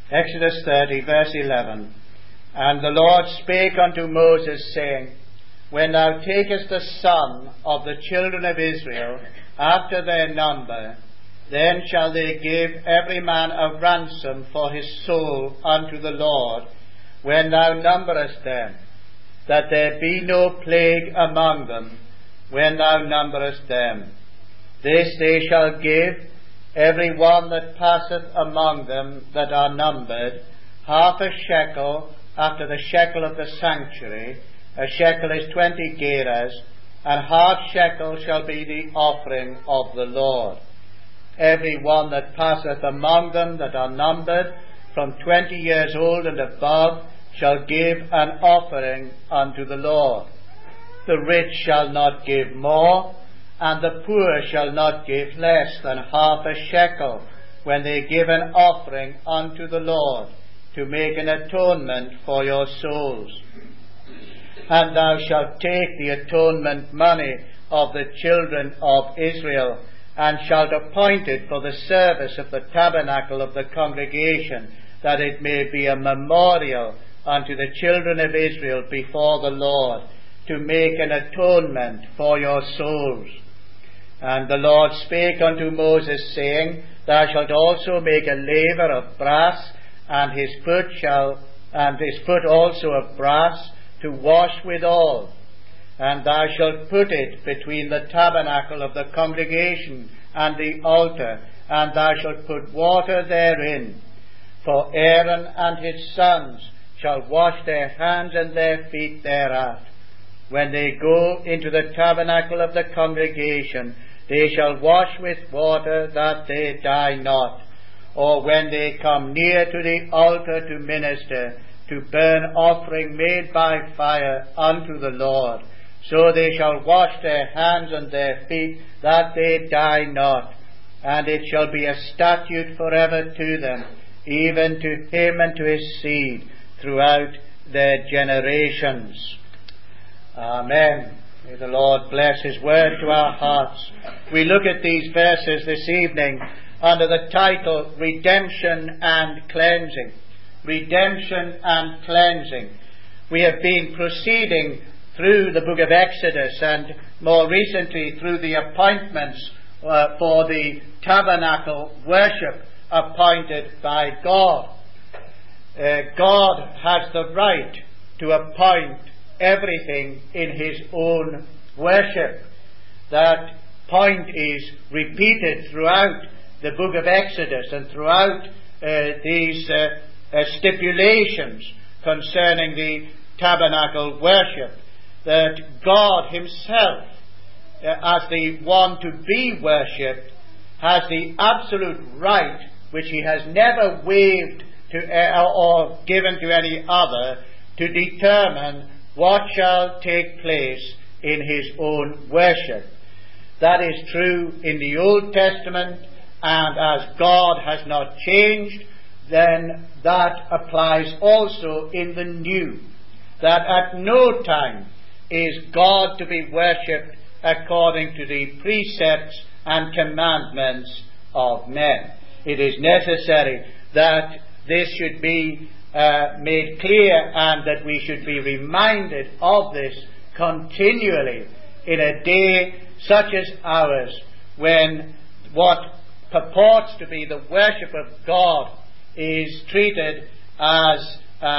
Exodus 30, verse 11. And the Lord spake unto Moses, saying, When thou takest the sum of the children of Israel after their number, then shall they give every man a ransom for his soul unto the Lord, when thou numberest them, that there be no plague among them, when thou numberest them. This they shall give, every one that passeth among them that are numbered, half a shekel after the shekel of the sanctuary. A shekel is 20 gerahs, and half shekel shall be the offering of the Lord. Every one that passeth among them that are numbered, from 20 years old and above, shall give an offering unto the Lord. The rich shall not give more, and the poor shall not give less than half a shekel, when they give an offering unto the Lord, to make an atonement for your souls. And thou shalt take the atonement money of the children of Israel, and shalt appoint it for the service of the tabernacle of the congregation, that it may be a memorial unto the children of Israel before the Lord, to make an atonement for your souls. And the Lord spake unto Moses, saying, Thou shalt also make a laver of brass, and his foot also of brass, to wash withal. And thou shalt put it between the tabernacle of the congregation and the altar, and thou shalt put water therein. For Aaron and his sons shall wash their hands and their feet thereat. When they go into the tabernacle of the congregation, they shall wash with water, that they die not. Or when they come near to the altar to minister, to burn offering made by fire unto the Lord, so they shall wash their hands and their feet, that they die not. And it shall be a statute forever to them, even to him and to his seed, throughout their generations. Amen. May the Lord bless His word to our hearts. We look at these verses this evening under the title, Redemption and Cleansing. Redemption and Cleansing. We have been proceeding through the book of Exodus, and more recently through the appointments for the tabernacle worship appointed by God. God has the right to appoint everything in His own worship. That point is repeated throughout the book of Exodus and throughout these stipulations concerning the tabernacle worship, that God Himself, as the one to be worshipped, has the absolute right, which He has never waived to or given to any other, to determine what shall take place in His own worship. That is true in the Old Testament, and as God has not changed, then that applies also in the New. That at no time is God to be worshipped according to the precepts and commandments of men. It is necessary that this should be made clear, and that we should be reminded of this continually in a day such as ours, when what purports to be the worship of God is treated as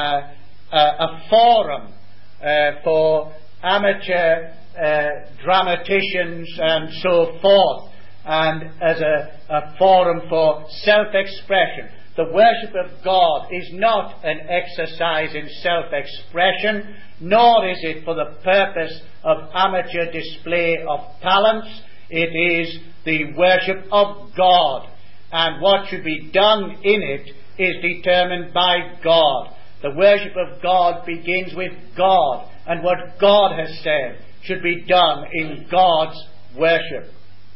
a forum for amateur dramaticians and so forth, and as a forum for self-expression. The worship of God is not an exercise in self-expression, nor is it for the purpose of amateur display of talents. It is the worship of God, and what should be done in it is determined by God. The worship of God begins with God, and what God has said should be done in God's worship.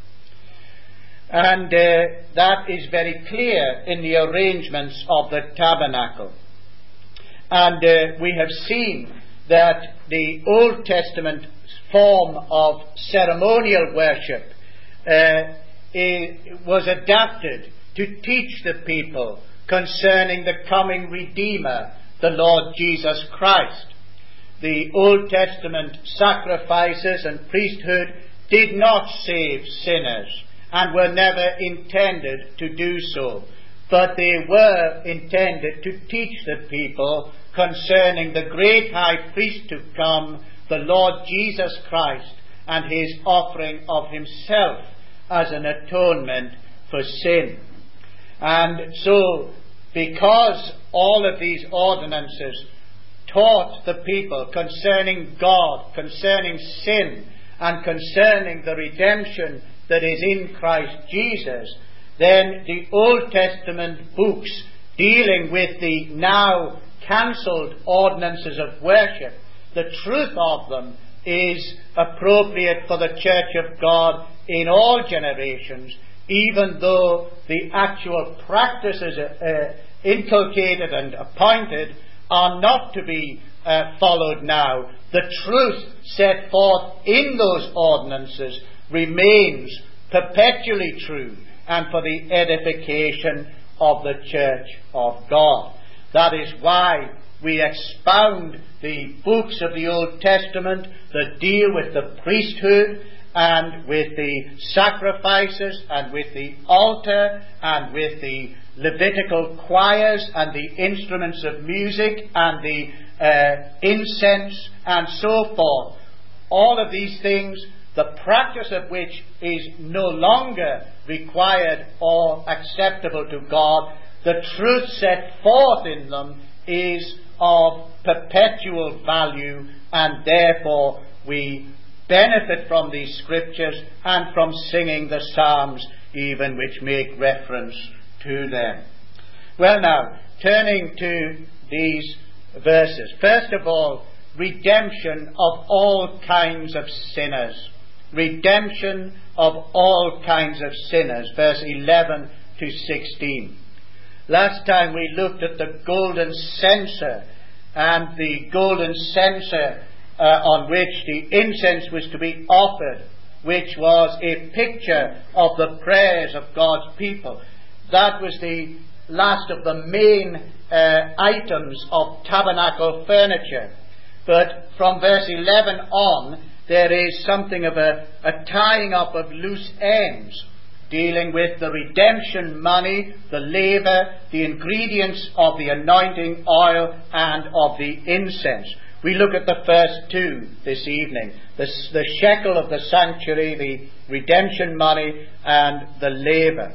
And that is very clear in the arrangements of the tabernacle. And we have seen that the Old Testament form of ceremonial worship was adapted to teach the people concerning the coming Redeemer, the Lord Jesus Christ. The Old Testament sacrifices and priesthood did not save sinners and were never intended to do so, but they were intended to teach the people concerning the great high priest to come, the Lord Jesus Christ, and his offering of himself as an atonement for sin. And so, because all of these ordinances taught the people concerning God, concerning sin, and concerning the redemption that is in Christ Jesus, then the Old Testament books dealing with the now cancelled ordinances of worship, the truth of them is appropriate for the Church of God in all generations, even though the actual practices inculcated and appointed are not to be followed now. The truth set forth in those ordinances remains perpetually true and for the edification of the Church of God. That is why we expound the books of the Old Testament that deal with the priesthood and with the sacrifices and with the altar and with the Levitical choirs and the instruments of music and the incense and so forth. All of these things, the practice of which is no longer required or acceptable to God, the truth set forth in them is of perpetual value, and therefore we benefit from these scriptures and from singing the psalms even which make reference to them. Well, now, turning to these verses. First of all, redemption of all kinds of sinners. Redemption of all kinds of sinners. Verse 11 to 16. Last time we looked at the golden censer, and the golden censer on which the incense was to be offered, which was a picture of the prayers of God's people. That was the last of the main items of tabernacle furniture. But from verse 11 on, there is something of a tying up of loose ends, dealing with the redemption money, the laver, the ingredients of the anointing oil, and of the incense. We look at the first two this evening. The shekel of the sanctuary, the redemption money, and the laver.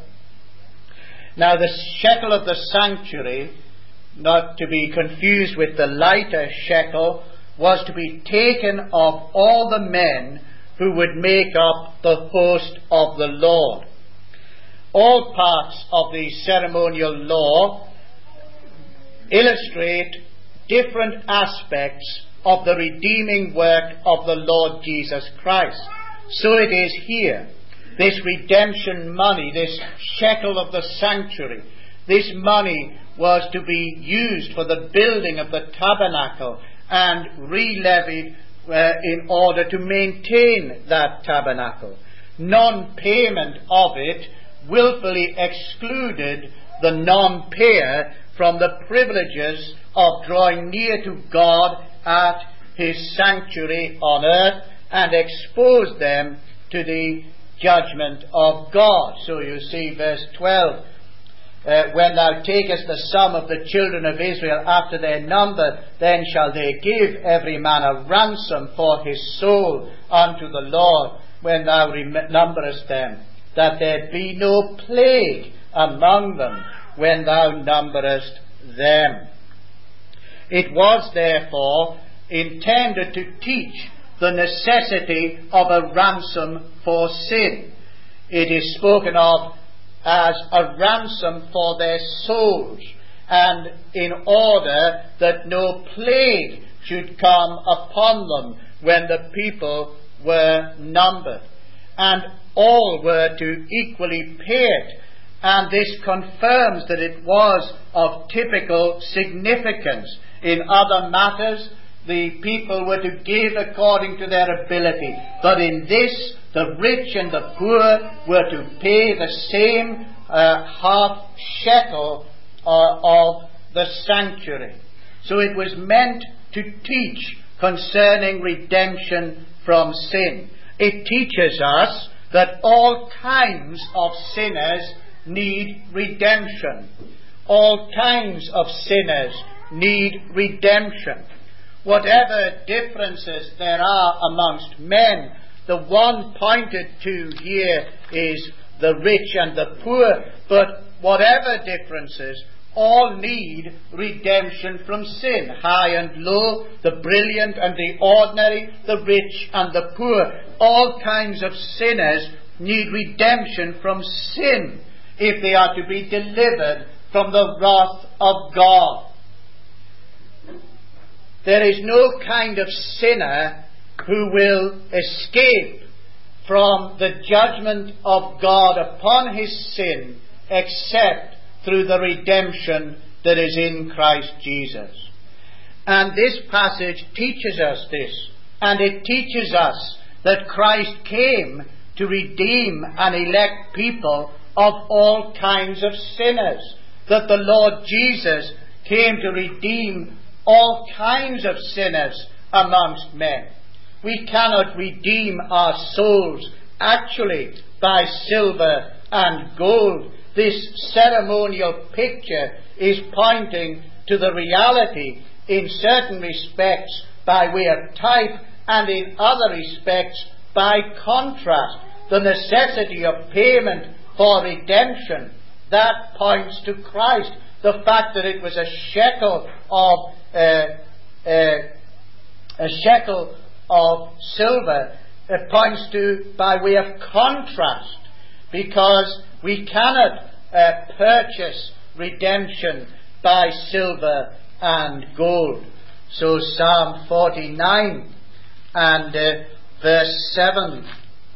Now the shekel of the sanctuary, not to be confused with the lighter shekel, was to be taken of all the men who would make up the host of the Lord. All parts of the ceremonial law illustrate different aspects of the redeeming work of the Lord Jesus Christ. So it is here. This redemption money, this shekel of the sanctuary, this money was to be used for the building of the tabernacle and re-levied in order to maintain that tabernacle. Non-payment of it willfully excluded the non-payer from the privileges of drawing near to God at his sanctuary on earth and exposed them to the judgment of God. So you see verse 12, when thou takest the sum of the children of Israel after their number, then shall they give every man a ransom for his soul unto the Lord, when thou numberest them, that there be no plague among them when thou numberest them. It was therefore intended to teach the necessity of a ransom for sin. It is spoken of as a ransom for their souls, and in order that no plague should come upon them when the people were numbered. And all were to equally pay it, and this confirms that it was of typical significance. In other matters, the people were to give according to their ability, but in this, the rich and the poor were to pay the same half shekel of the sanctuary. So it was meant to teach concerning redemption from sin. It teaches us that all kinds of sinners need redemption. All kinds of sinners need redemption. Whatever differences there are amongst men, the one pointed to here is the rich and the poor, but whatever differences, all need redemption from sin. High and low, the brilliant and the ordinary, the rich and the poor. All kinds of sinners need redemption from sin if they are to be delivered from the wrath of God. There is no kind of sinner who will escape from the judgment of God upon his sin except through the redemption that is in Christ Jesus. And this passage teaches us this, and it teaches us that Christ came to redeem and elect people of all kinds of sinners, that the Lord Jesus came to redeem all kinds of sinners amongst men. We cannot redeem our souls actually by silver and gold. This ceremonial picture is pointing to the reality in certain respects by way of type, and in other respects by contrast. The necessity of payment for redemption, that points to Christ. The fact that it was a shekel of silver, it points to by way of contrast, because we cannot purchase redemption by silver and gold. So Psalm 49 and verse 7.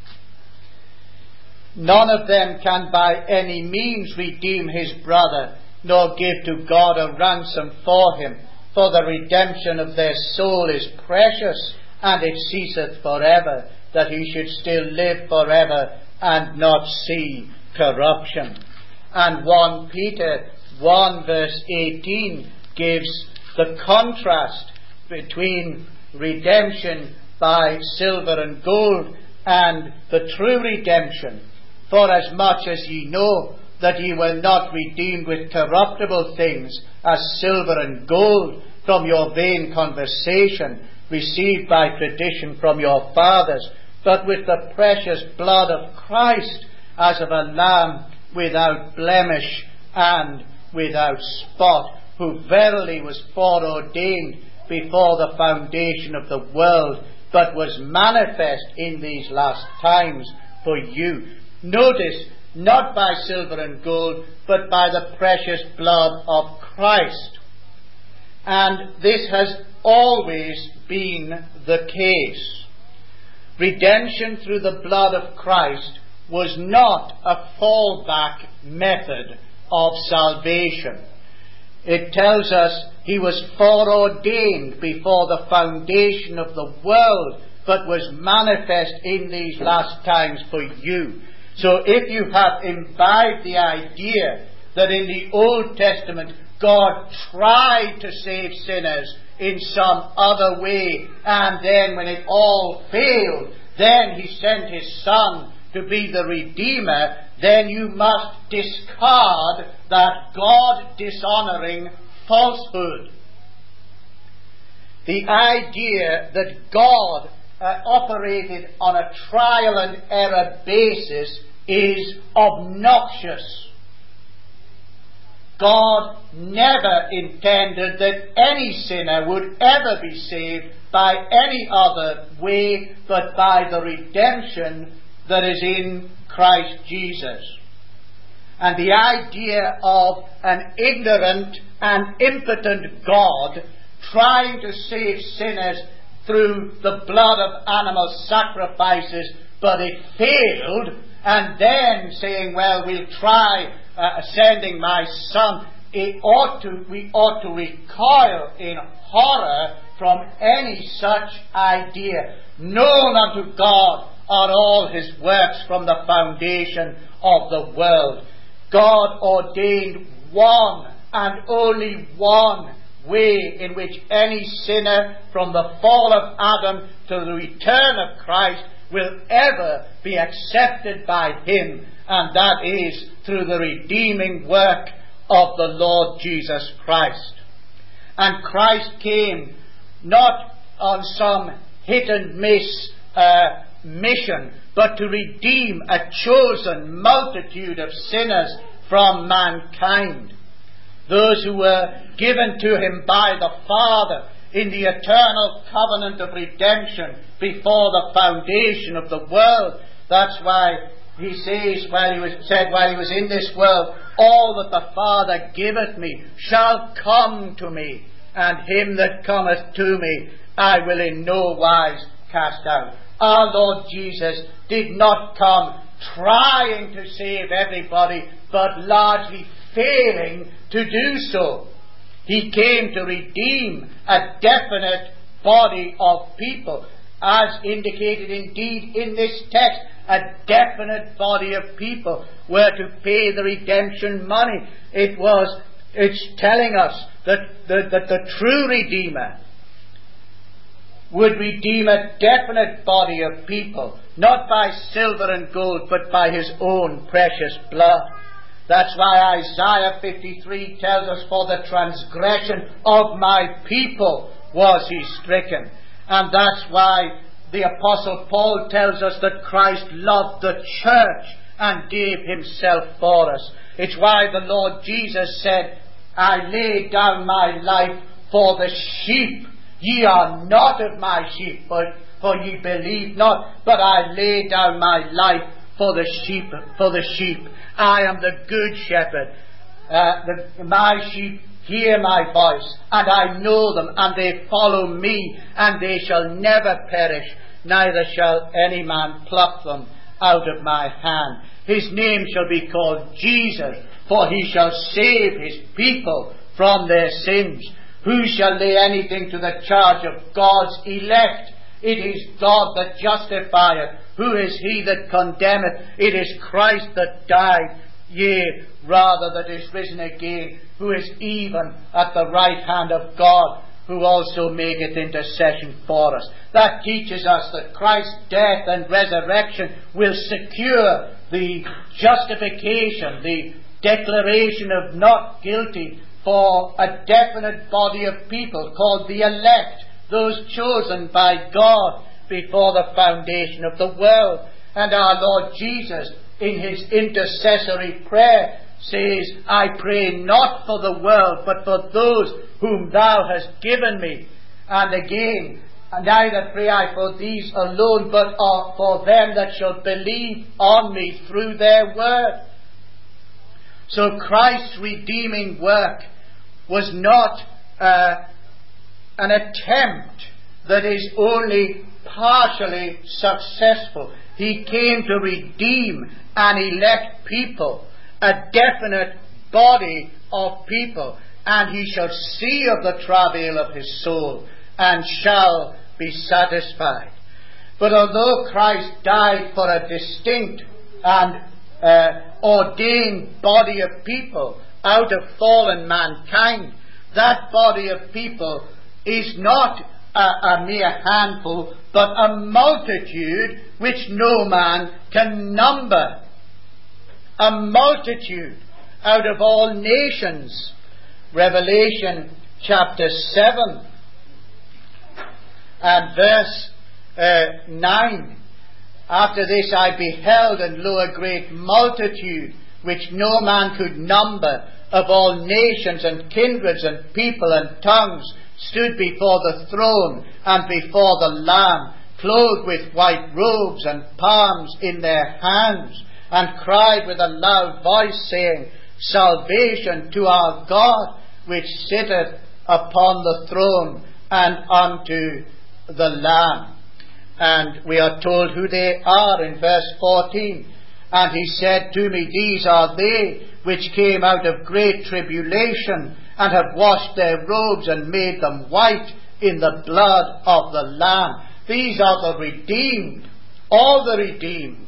None of them can by any means redeem his brother, nor give to God a ransom for him. For the redemption of their soul is precious, and it ceaseth forever, that he should still live forever and not see corruption. And 1 Peter 1 verse 18 gives the contrast between redemption by silver and gold and the true redemption. For as much as ye know that ye were not redeemed with corruptible things, as silver and gold, from your vain conversation, received by tradition from your fathers, but with the precious blood of Christ, as of a lamb without blemish and without spot, who verily was foreordained before the foundation of the world, but was manifest in these last times for you. Notice, not by silver and gold, but by the precious blood of Christ. And this has always been the case. Redemption through the blood of Christ was not a fallback method of salvation. It tells us he was foreordained before the foundation of the world, but was manifest in these last times for you. So if you have imbibed the idea that in the Old Testament God tried to save sinners in some other way, and then when it all failed, then he sent his Son to be the Redeemer, then you must discard that God-dishonoring falsehood. The idea that God operated on a trial and error basis is obnoxious. God never intended that any sinner would ever be saved by any other way but by the redemption that is in Christ Jesus. And the idea of an ignorant and impotent God trying to save sinners through the blood of animal sacrifices, but it failed, and then saying, well, we'll try sending my Son, we ought to recoil in horror from any such idea. Known unto God are all his works from the foundation of the world. God ordained one and only one way in which any sinner from the fall of Adam to the return of Christ will ever be accepted by Him, and that is through the redeeming work of the Lord Jesus Christ. And Christ came not on some hit and miss mission, but to redeem a chosen multitude of sinners from mankind. Those who were given to Him by the Father in the eternal covenant of redemption before the foundation of the world. That's why He says, while He was in this world, all that the Father giveth me shall come to me, and him that cometh to me I will in no wise cast out. Our Lord Jesus did not come trying to save everybody, but largely failing to do so. He came to redeem a definite body of people, as indicated indeed in this text. A definite body of people were to pay the redemption money. It's telling us that the true Redeemer would redeem a definite body of people, not by silver and gold, but by His own precious blood. That's why Isaiah 53 tells us, for the transgression of my people was He stricken. And that's why the Apostle Paul tells us that Christ loved the church and gave Himself for us. It's why the Lord Jesus said, I lay down my life for the sheep. Ye are not of my sheep, for ye believe not, but I lay down my life for the sheep. I am the good shepherd. My sheep hear my voice, and I know them, and they follow me, and they shall never perish, neither shall any man pluck them out of my hand. His name shall be called Jesus, for He shall save His people from their sins. Who shall lay anything to the charge of God's elect? It is God that justifieth. Who is he that condemneth? It is Christ that died, yea, rather that is risen again, who is even at the right hand of God, who also maketh intercession for us. That teaches us that Christ's death and resurrection will secure the justification, the declaration of not guilty for a definite body of people called the elect, those chosen by God before the foundation of the world. And our Lord Jesus, in His intercessory prayer, says, I pray not for the world, but for those whom Thou hast given me. And again, neither pray I for these alone, but for them that shall believe on me through their word. So Christ's redeeming work was not an attempt that is only partially successful. He came to redeem and elect people, a definite body of people, and He shall see of the travail of His soul, and shall be satisfied. But although Christ died for a distinct and ordained body of people out of fallen mankind, that body of people is not a mere handful, but a multitude which no man can number. A multitude out of all nations. Revelation chapter 7 and verse 9. After this I beheld, and lo, a great multitude, which no man could number, of all nations and kindreds and people and tongues, stood before the throne and before the Lamb, clothed with white robes and palms in their hands, and cried with a loud voice, saying, Salvation to our God, which sitteth upon the throne, and unto the Lamb. And we are told who they are in verse 14. And He said to me, These are they which came out of great tribulation, and have washed their robes and made them white in the blood of the Lamb. These are the redeemed, all the redeemed.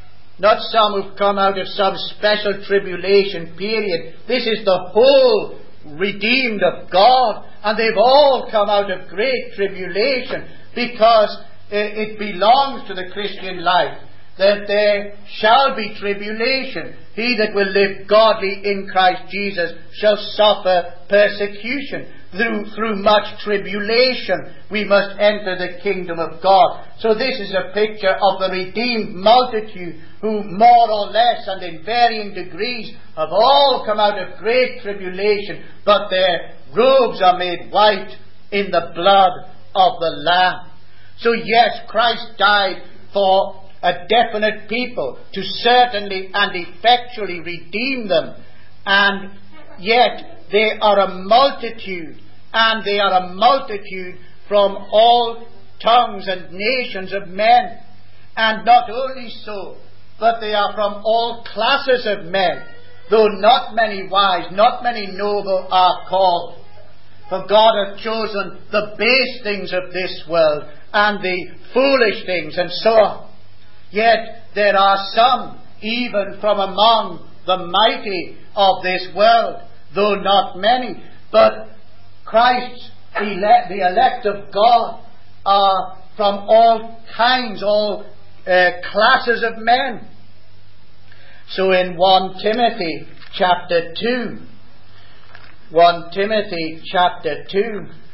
Not some who've come out of some special tribulation period. This is the whole redeemed of God, and they've all come out of great tribulation, because it belongs to the Christian life that there shall be tribulation. He that will live godly in Christ Jesus shall suffer persecution. Through much tribulation we must enter the kingdom of God. So this is a picture of the redeemed multitude, who more or less and in varying degrees have all come out of great tribulation, but their robes are made white in the blood of the Lamb. So yes, Christ died for a definite people, to certainly and effectually redeem them, and yet they are a multitude, and they are a multitude from all tongues and nations of men. And not only so, but they are from all classes of men, though not many wise, not many noble are called. For God hath chosen the base things of this world, and the foolish things, and so on. Yet there are some, even from among the mighty of this world, though not many. But Christ's elect, the elect of God, are from all kinds, all classes of men. So in 1 Timothy chapter 2, 1 Timothy chapter 2,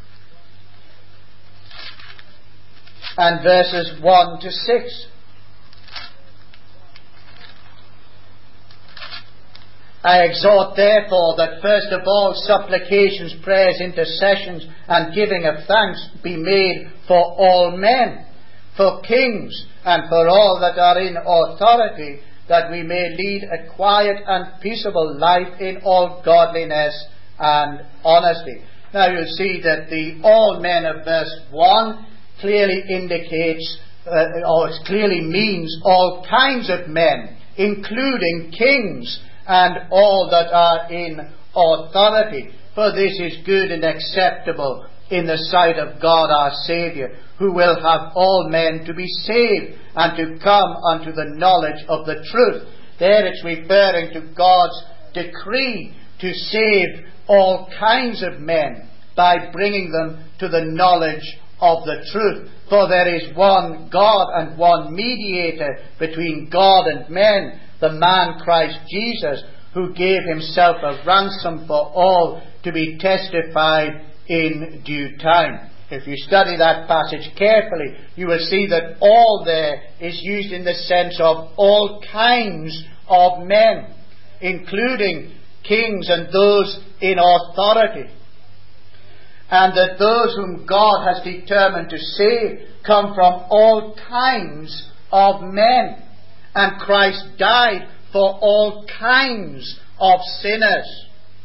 and verses 1 to 6. I exhort therefore that first of all supplications, prayers, intercessions, and giving of thanks be made for all men, for kings, and for all that are in authority, that we may lead a quiet and peaceable life in all godliness and honesty. Now you'll see that the all men of verse 1 clearly indicates, or clearly means all kinds of men, including kings, and all that are in authority. For this is good and acceptable in the sight of God our Saviour, who will have all men to be saved and to come unto the knowledge of the truth. There it's referring to God's decree to save all kinds of men by bringing them to the knowledge of the truth. For there is one God and one mediator between God and men, the man Christ Jesus, who gave himself a ransom for all, to be testified in due time. If you study that passage carefully, you will see that all there is used in the sense of all kinds of men, including kings and those in authority. And that those whom God has determined to save come from all kinds of men. And Christ died for all kinds of sinners.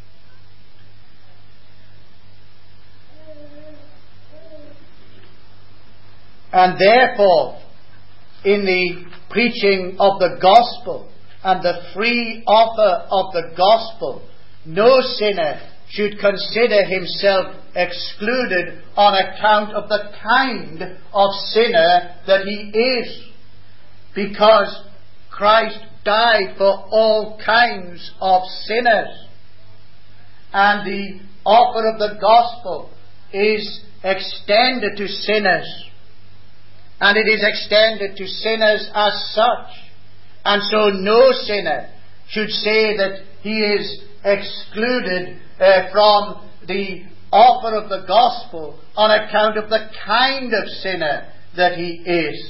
And therefore, in the preaching of the gospel and the free offer of the gospel, no sinner should consider himself excluded on account of the kind of sinner that he is, because Christ died for all kinds of sinners. And the offer of the gospel is extended to sinners. And it is extended to sinners as such. And so no sinner should say that he is excluded from the offer of the gospel on account of the kind of sinner that he is.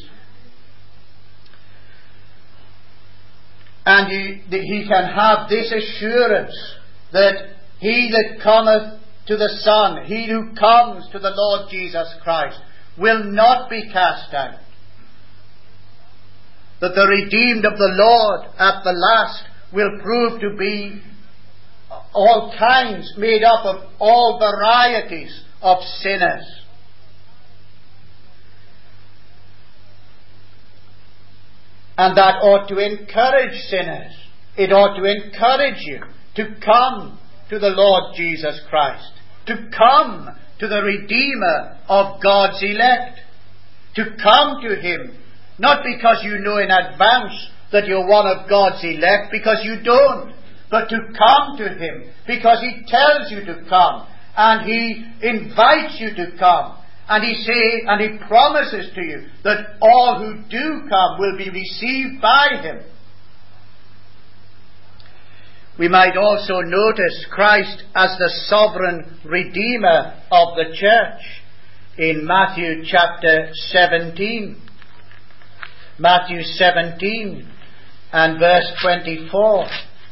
And he can have this assurance that he that cometh to the Son, he who comes to the Lord Jesus Christ, will not be cast out. That the redeemed of the Lord at the last will prove to be all kinds, made up of all varieties of sinners. And that ought to encourage sinners. It ought to encourage you to come to the Lord Jesus Christ, to come to the Redeemer of God's elect, to come to Him, not because you know in advance that you're one of God's elect, because you don't, but to come to him, because he tells you to come, and he invites you to come, and he promises to you that all who do come will be received by him. We might also notice Christ as the sovereign Redeemer of the church in Matthew chapter 17. Matthew 17 and verse 24.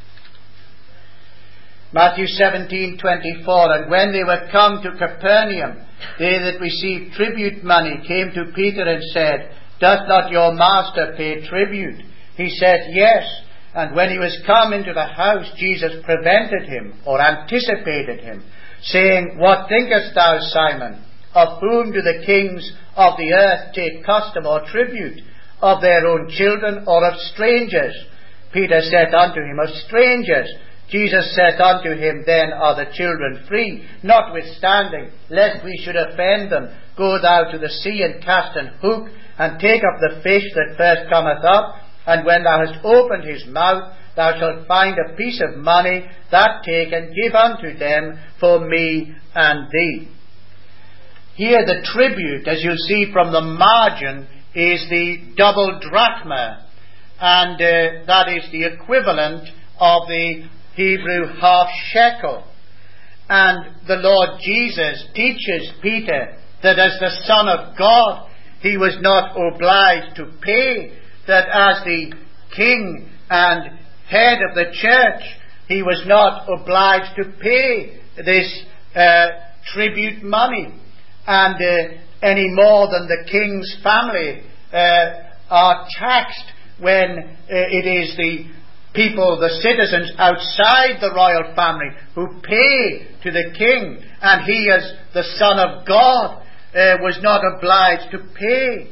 Matthew 17:24. And when they were come to Capernaum, they that received tribute money came to Peter and said, Doth not your master pay tribute? He said, Yes. And when he was come into the house, Jesus prevented him, or anticipated him, saying, What thinkest thou, Simon? Of whom do the kings of the earth take custom or tribute? Of their own children, or of strangers? Peter said unto him, Of strangers. Jesus said unto him, Then are the children free. Notwithstanding, lest we should offend them, go thou to the sea and cast an hook, and take up the fish that first cometh up. And when thou hast opened his mouth, thou shalt find a piece of money. That take and give unto them for me and thee. Here the tribute, as you'll see from the margin, is the double drachma. And that is the equivalent of the Hebrew half shekel. And the Lord Jesus teaches Peter that as the Son of God, he was not obliged to pay, that as the king and head of the church, he was not obliged to pay this tribute money, and any more than the king's family are taxed when it is the people, the citizens outside the royal family who pay to the king, and he as the Son of God was not obliged to pay.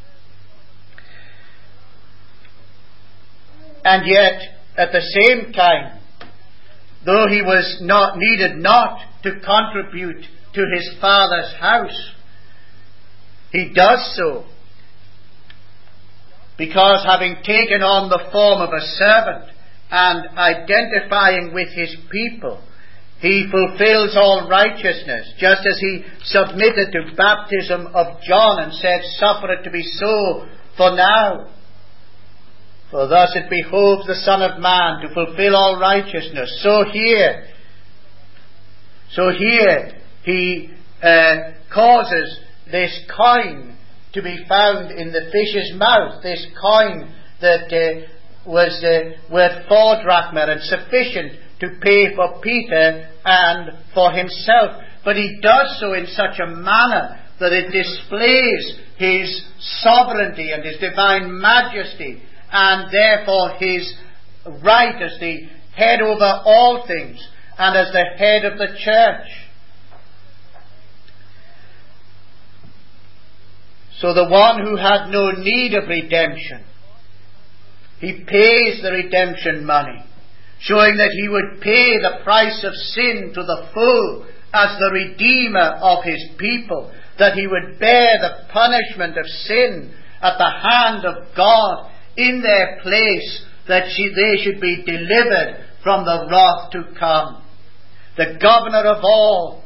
And yet, at the same time, though he needed not to contribute to his Father's house, he does so because, having taken on the form of a servant and identifying with his people, he fulfills all righteousness, just as he submitted to baptism of John and said, Suffer it to be so for now. For thus it behoves the Son of Man to fulfill all righteousness. So here he causes this coin to be found in the fish's mouth. This coin that was worth 4 drachma and sufficient to pay for Peter and for himself. But he does so in such a manner that it displays his sovereignty and his divine majesty, and therefore his right as the head over all things and as the head of the church. So the one who had no need of redemption, he pays the redemption money, showing that he would pay the price of sin to the full as the Redeemer of his people, that he would bear the punishment of sin at the hand of God in their place, that they should be delivered from the wrath to come. The governor of all,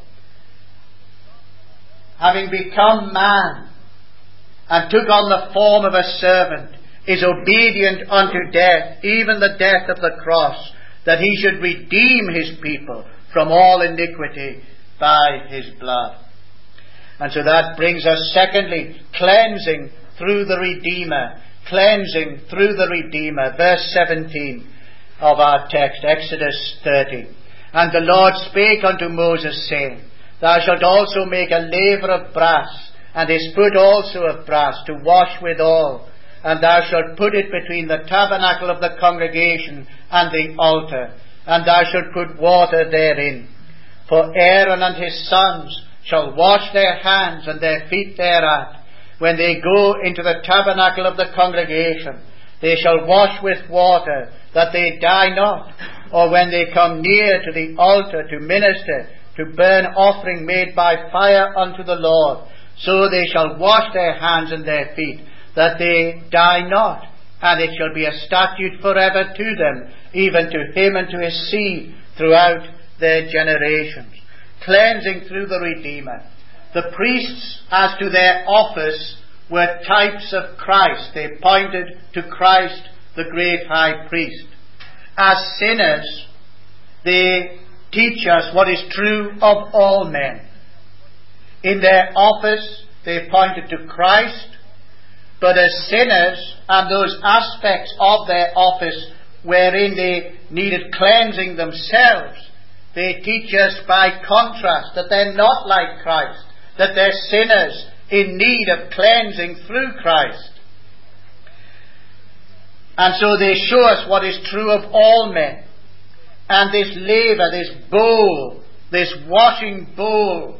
having become man and took on the form of a servant, is obedient unto death, even the death of the cross, that he should redeem his people from all iniquity by his blood. And so that brings us, secondly, cleansing through the Redeemer. Cleansing through the Redeemer. Verse 17 of our text, Exodus 30. And the Lord spake unto Moses, saying, Thou shalt also make a laver of brass, and his foot also of brass, to wash withal. And thou shalt put it between the tabernacle of the congregation and the altar, and thou shalt put water therein. For Aaron and his sons shall wash their hands and their feet thereat, when they go into the tabernacle of the congregation. They shall wash with water, that they die not, or when they come near to the altar to minister, to burn offering made by fire unto the Lord. So they shall wash their hands and their feet, that they die not, and it shall be a statute forever to them, even to him and to his seed throughout their generations. Cleansing through the Redeemer. The priests, as to their office, were types of Christ. They pointed to Christ, the great high priest. As sinners, they teach us what is true of all men. In their office, they pointed to Christ, but as sinners, and those aspects of their office wherein they needed cleansing themselves, they teach us by contrast that they're not like Christ, that they're sinners in need of cleansing through Christ. And so they show us what is true of all men. And this laver, this bowl, this washing bowl,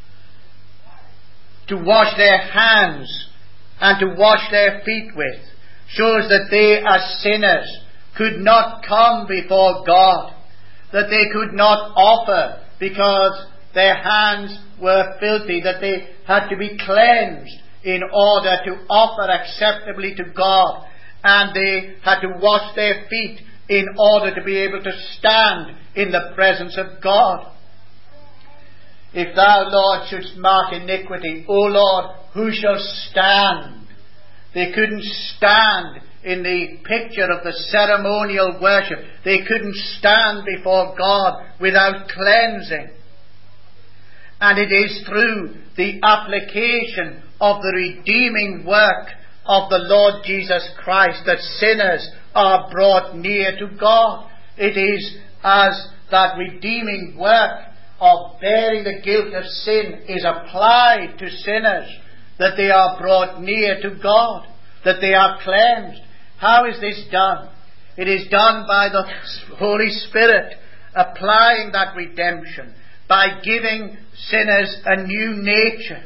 to wash their hands and to wash their feet with, shows that they as sinners could not come before God, that they could not offer because their hands were filthy, that they had to be cleansed in order to offer acceptably to God, and they had to wash their feet in order to be able to stand in the presence of God. If thou, Lord, shouldst mark iniquity, O Lord, who shall stand? They couldn't stand in the picture of the ceremonial worship. They couldn't stand before God without cleansing. And it is through the application of the redeeming work of the Lord Jesus Christ that sinners are brought near to God. It is as that redeeming work of bearing the guilt of sin is applied to sinners that they are brought near to God, that they are cleansed. How is this done? It is done by the Holy Spirit applying that redemption, by giving sinners a new nature,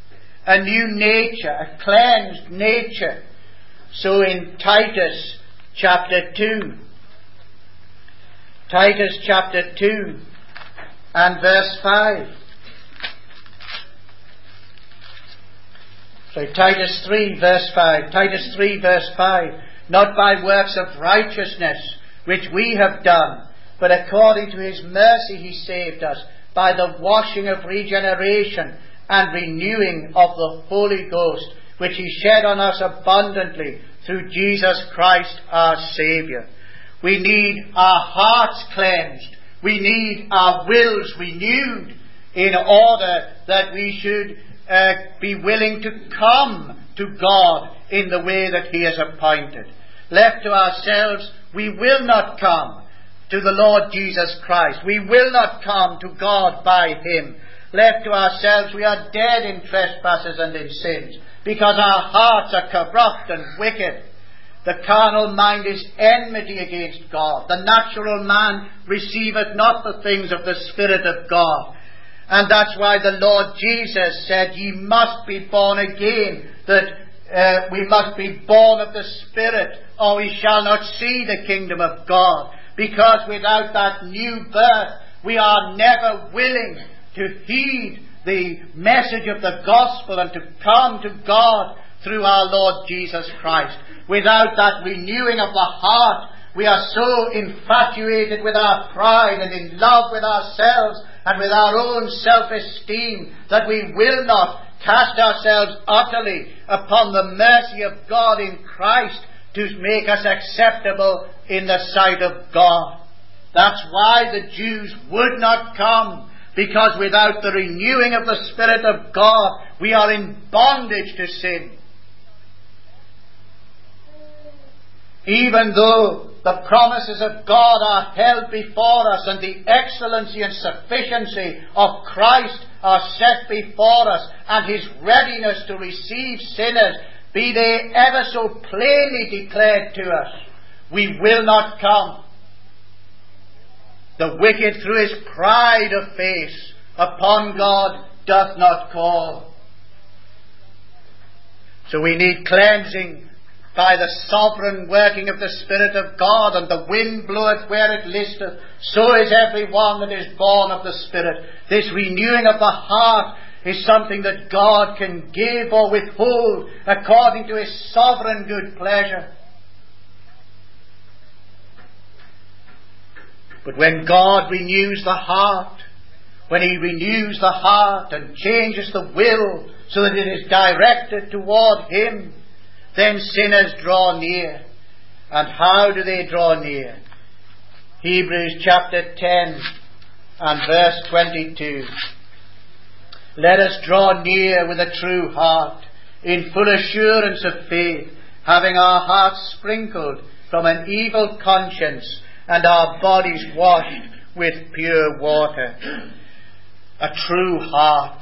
a cleansed nature. So in Titus chapter 2 and verse 5. Titus 3 verse 5. Titus 3 verse 5. Not by works of righteousness which we have done, but according to his mercy he saved us, by the washing of regeneration and renewing of the Holy Ghost, which he shed on us abundantly through Jesus Christ our Saviour. We need our hearts cleansed. We need our wills renewed in order that we should be willing to come to God in the way that he has appointed. Left to ourselves, we will not come to the Lord Jesus Christ. We will not come to God by him. Left to ourselves, we are dead in trespasses and in sins, because our hearts are corrupt and wicked. The carnal mind is enmity against God. The natural man receiveth not the things of the Spirit of God. And that's why the Lord Jesus said, ye must be born again, that we must be born of the Spirit, or we shall not see the kingdom of God. Because without that new birth, we are never willing to heed the message of the gospel and to come to God through our Lord Jesus Christ. Without that renewing of the heart, we are so infatuated with our pride and in love with ourselves and with our own self-esteem that we will not cast ourselves utterly upon the mercy of God in Christ to make us acceptable in the sight of God. That's why the Jews would not come, because without the renewing of the Spirit of God, we are in bondage to sin. Even though the promises of God are held before us and the excellency and sufficiency of Christ are set before us, and his readiness to receive sinners, be they ever so plainly declared to us, we will not come. The wicked through his pride of face upon God doth not call. So we need cleansing by the sovereign working of the Spirit of God, and the wind bloweth where it listeth, so is every one that is born of the Spirit. This renewing of the heart is something that God can give or withhold according to his sovereign good pleasure. But when God renews the heart, when He renews the heart and changes the will so that it is directed toward Him, then sinners draw near. And how do they draw near? Hebrews chapter 10 and verse 22. Let us draw near with a true heart, in full assurance of faith, having our hearts sprinkled from an evil conscience and our bodies washed with pure water. A true heart.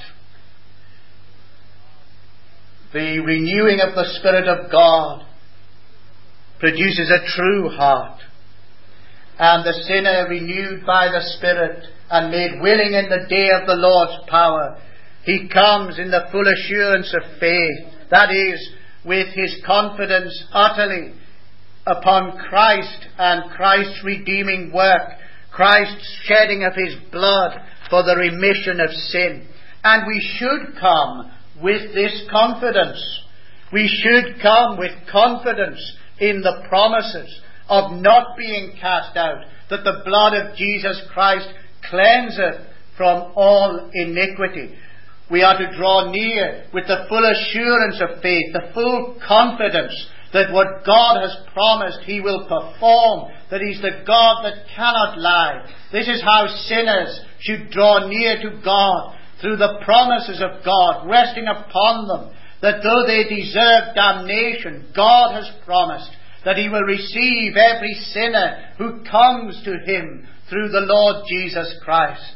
The renewing of the Spirit of God produces a true heart. And the sinner, renewed by the Spirit and made willing in the day of the Lord's power, he comes in the full assurance of faith, that is, with his confidence utterly upon Christ and Christ's redeeming work, Christ's shedding of His blood for the remission of sin. And we should come with this confidence. We should come with confidence in the promises of not being cast out, that the blood of Jesus Christ cleanseth from all iniquity. We are to draw near with the full assurance of faith, the full confidence that what God has promised He will perform, that He's the God that cannot lie. This is how sinners should draw near to God, through the promises of God resting upon them, that though they deserve damnation, God has promised that He will receive every sinner who comes to Him through the Lord Jesus Christ.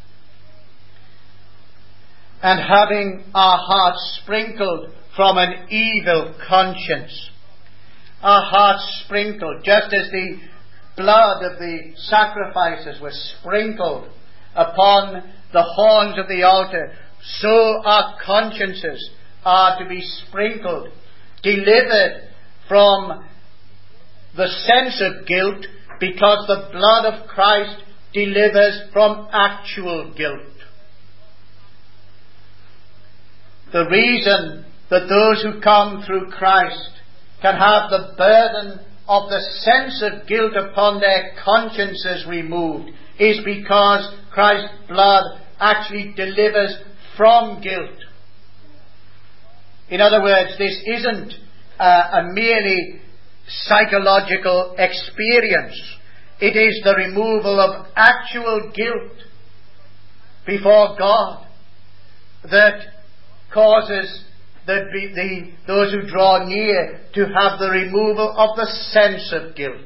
And having our hearts sprinkled from an evil conscience. Our hearts sprinkled, just as the blood of the sacrifices was sprinkled upon the horns of the altar, so our consciences are to be sprinkled, delivered from the sense of guilt, because the blood of Christ delivers from actual guilt. The reason that those who come through Christ can have the burden of the sense of guilt upon their consciences removed is because Christ's blood actually delivers from guilt. In other words, this isn't a merely psychological experience. It is the removal of actual guilt before God that causes those who draw near to have the removal of the sense of guilt.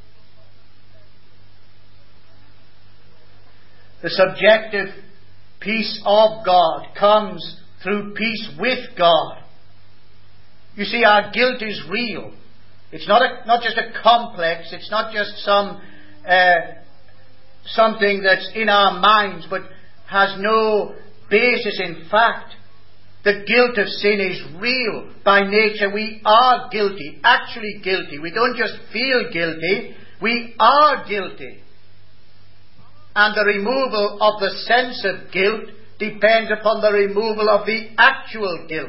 The subjective peace of God comes through peace with God. You see, our guilt is real. It's not just a complex. It's not just something that's in our minds, but has no basis in fact. The guilt of sin is real. By nature we are guilty, actually guilty. We don't just feel guilty, we are guilty. And the removal of the sense of guilt depends upon the removal of the actual guilt.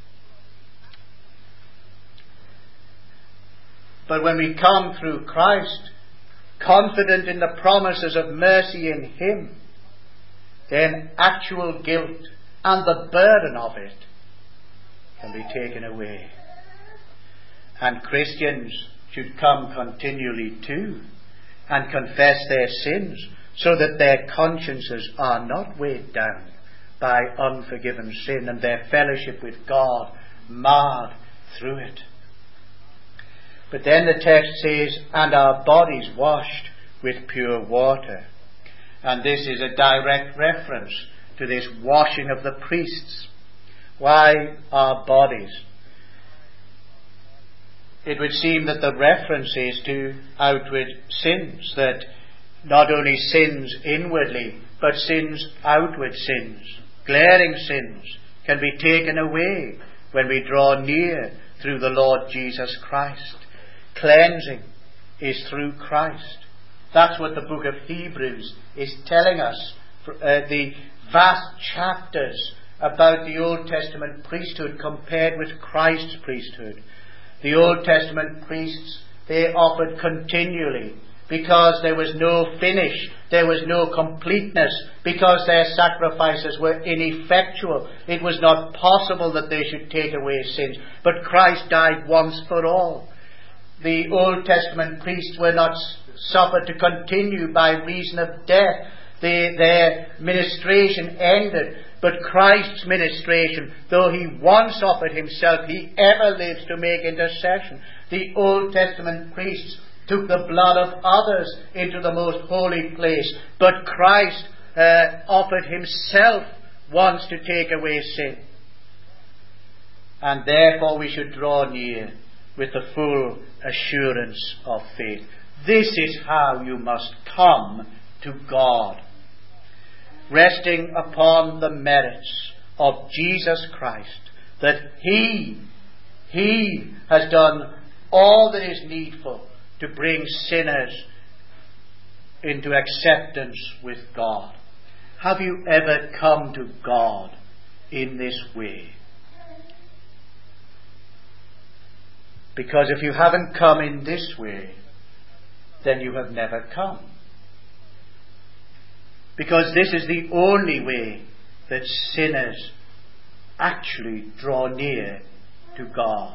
But when we come through Christ, confident in the promises of mercy in Him, then actual guilt and the burden of it can be taken away. And Christians should come continually too and confess their sins, so that their consciences are not weighed down by unforgiven sin and their fellowship with God marred through it. But then the text says, and our bodies washed with pure water. And this is a direct reference to this washing of the priests. Why our bodies? It would seem that the reference is to outward sins, that not only sins inwardly, but sins, outward sins, glaring sins, can be taken away when we draw near through the Lord Jesus Christ. Cleansing is through Christ. That's what the book of Hebrews is telling us. The vast chapters about the Old Testament priesthood compared with Christ's priesthood. The Old Testament priests, they offered continually because there was no finish, there was no completeness, because their sacrifices were ineffectual. It was not possible that they should take away sins. But Christ died once for all. The Old Testament priests were not suffered to continue by reason of death. Their ministration ended. But Christ's ministration, though he once offered himself, he ever lives to make intercession. The Old Testament priests took the blood of others into the most holy place, but Christ offered himself once to take away sin. And therefore we should draw near with the full assurance of faith. This is how you must come to God, resting upon the merits of Jesus Christ, that He has done all that is needful to bring sinners into acceptance with God. Have you ever come to God in this way? Because if you haven't come in this way, then you have never come. Because this is the only way that sinners actually draw near to God.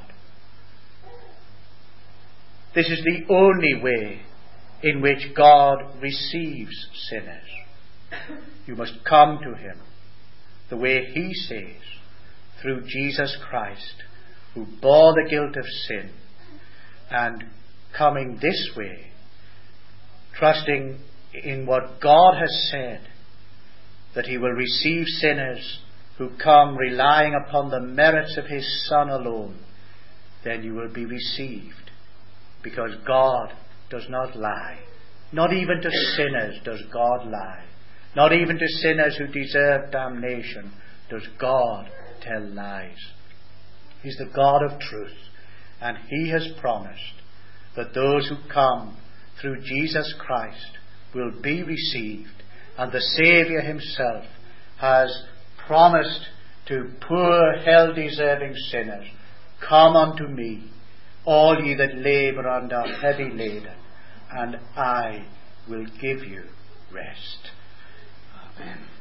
This is the only way in which God receives sinners. You must come to Him the way He says, through Jesus Christ, who bore the guilt of sin, and coming this way, trusting in what God has said, that He will receive sinners who come relying upon the merits of His Son alone, then you will be received. Because God does not lie. Not even to sinners does God lie. Not even to sinners who deserve damnation does God tell lies. He's the God of truth, and He has promised that those who come through Jesus Christ will be received, and the Saviour Himself has promised to poor hell-deserving sinners, "Come unto me, all ye that labour and are heavy laden, and I will give you rest." Amen.